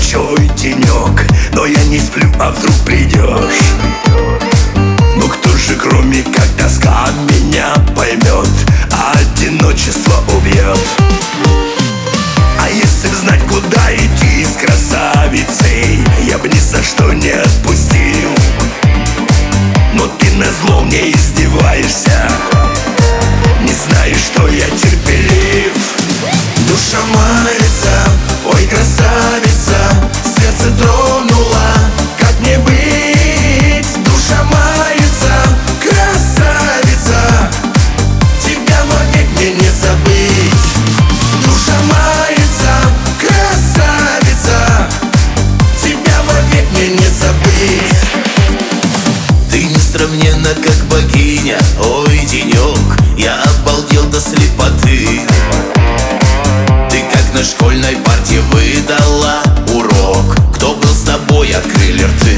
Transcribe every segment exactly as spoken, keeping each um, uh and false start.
большой денек, но я не сплю, а вдруг придешь. Ну кто же, кроме как тоска, меня поймет, а одиночество убьет? А если б знать, куда идти с красавицей, я бы ни за что не отпустил. Но ты назло мне издеваешься, не знаешь, что я терпелив. Душа мается, ой, красавица, сердце тронула, как мне быть? Душа мается, красавица, тебя вовек мне не забыть. Душа мается, красавица, тебя вовек мне не забыть. Ты несравненна, как богиня, ой, денек, я обалдел до слепоты. Ты как на школьной парте выдала урок, кто был с тобой, открыли рты.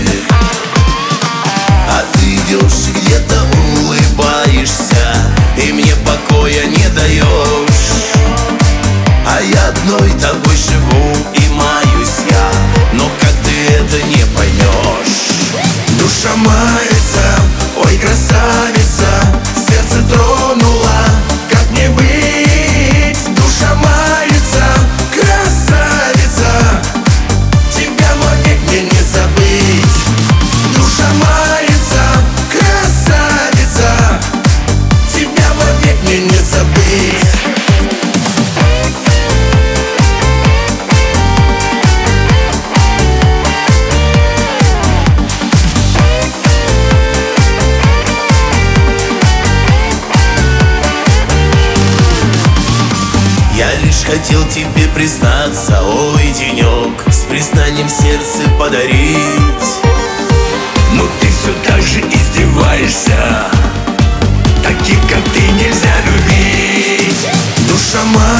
А ты идешь где-то, улыбаешься, и мне покоя не даешь. А я одной тобой живу и маюсь я, но как ты это не поймешь? Душа мается, ой, красавица, сердце тронула, как мне быть? Душа мается, красавица, тебя вовек мне не забыть. Душа мается, красавица, тебя вовек мне не забыть. Я лишь хотел тебе признаться, ой, денек, с признанием сердце подарить. Но ты все так же издеваешься, таких как ты нельзя любить. Душа моя